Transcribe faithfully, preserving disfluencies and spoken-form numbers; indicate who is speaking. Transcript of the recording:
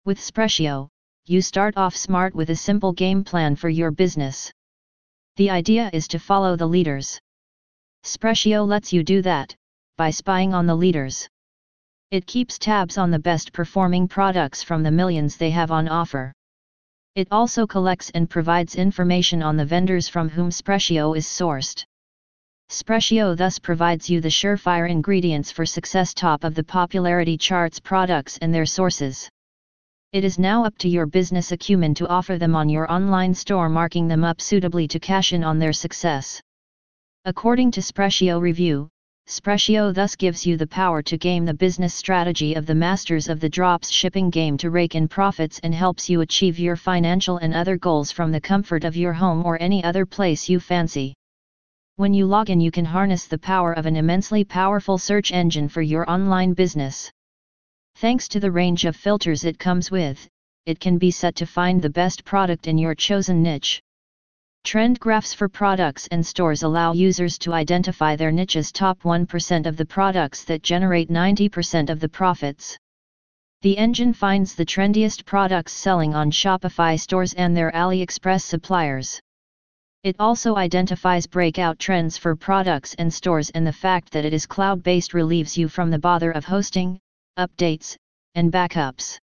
Speaker 1: With Sprecio, you start off smart with a simple game plan for your business. The idea is to follow the leaders. Sprecio lets you do that, by spying on the leaders. It keeps tabs on the best performing products from the millions they have on offer. It also collects and provides information on the vendors from whom Sprecio is sourced. Sprecio thus provides you the surefire ingredients for success, top of the popularity charts products and their sources. It is now up to your business acumen to offer them on your online store, marking them up suitably to cash in on their success. According to Sprecio Review, Sprecio thus gives you the power to game the business strategy of the masters of the drops shipping game to rake in profits, and helps you achieve your financial and other goals from the comfort of your home or any other place you fancy. When you log in, you can harness the power of an immensely powerful search engine for your online business. Thanks to the range of filters it comes with, it can be set to find the best product in your chosen niche. Trend graphs for products and stores allow users to identify their niche's top one percent of the products that generate ninety percent of the profits. The engine finds the trendiest products selling on Shopify stores and their AliExpress suppliers. It also identifies breakout trends for products and stores, and the fact that it is cloud-based relieves you from the bother of hosting, updates, and backups.